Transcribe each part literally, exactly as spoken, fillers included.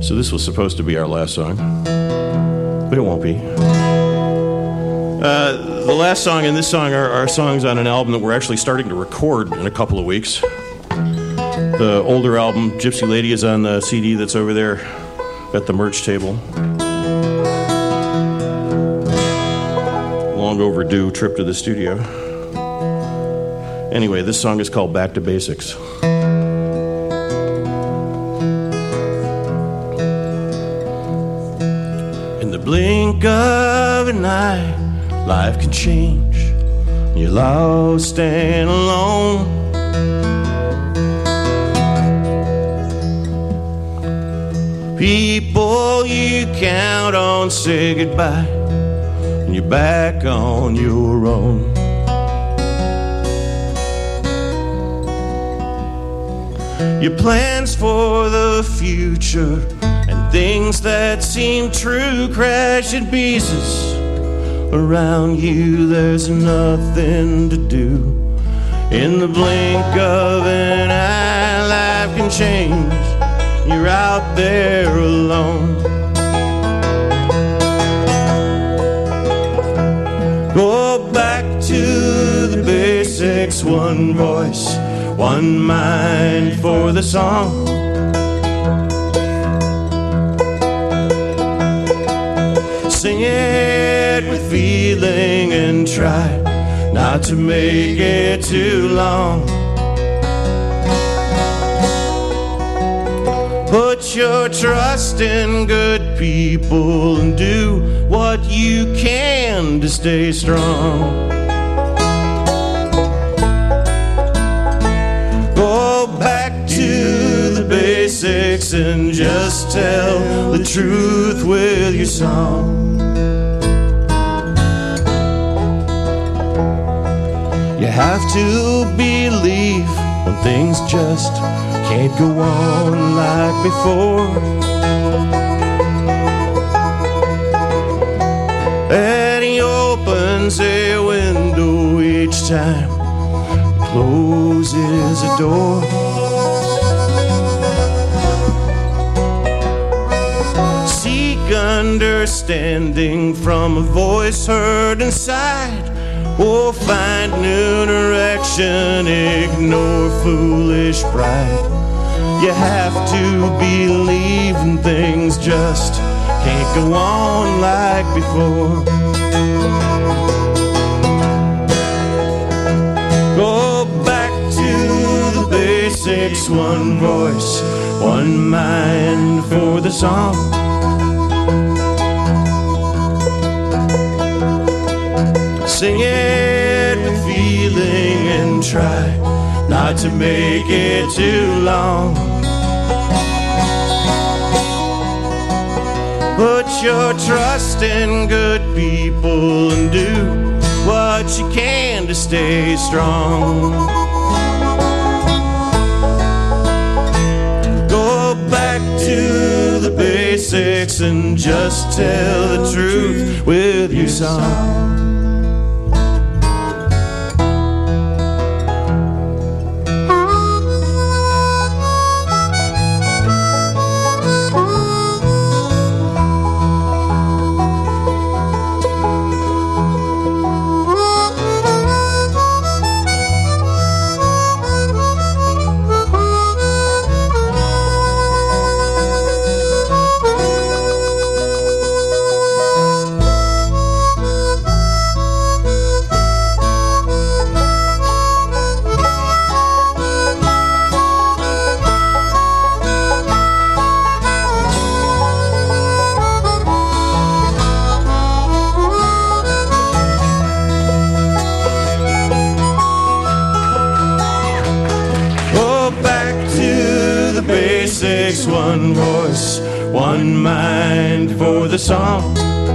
So this was supposed to be our last song, but it won't be. Uh, the last song and this song are, are songs on an album that we're actually starting to record in a couple of weeks. The older album, Gypsy Lady, is on the C D that's over there at the merch table. Long overdue trip to the studio. Anyway, this song is called Back to Basics. In the blink of an eye, life can change. You're lost and alone. People you count on say goodbye, and you're back on your own. Your plans for the future and things that seem true crash in pieces. Around you there's nothing to do. In the blink of an eye, life can change. You're out there alone. Go back to the basics, one voice, one mind for the song. Sing it with feeling and try not to make it too long. Put your trust in good people and do what you can to stay strong. Go back to the basics and just tell the truth with your song. You have to believe when things just can't go on like before. And he opens a window each time, closes a door. Seek understanding from a voice heard inside. Oh, find new direction, ignore foolish pride. You have to believe and things just can't go on like before. Go back to the basics, one voice, one mind for the song. Sing it with feeling and try not to make it too long. Put your trust in good people and do what you can to stay strong. Go back to the basics and just tell the truth with your song. One voice, one mind for the song.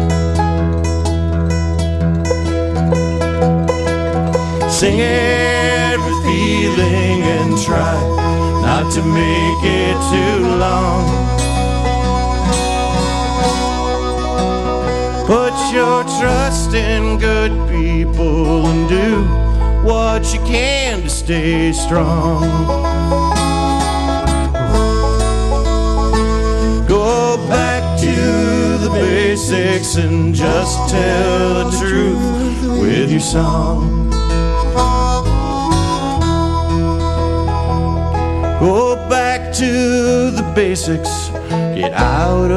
Sing it with feeling and try not to make it too long. Put your trust in good people and do what you can to stay strong. Go lyrics and just tell the truth with your song. Go back to the basics, get out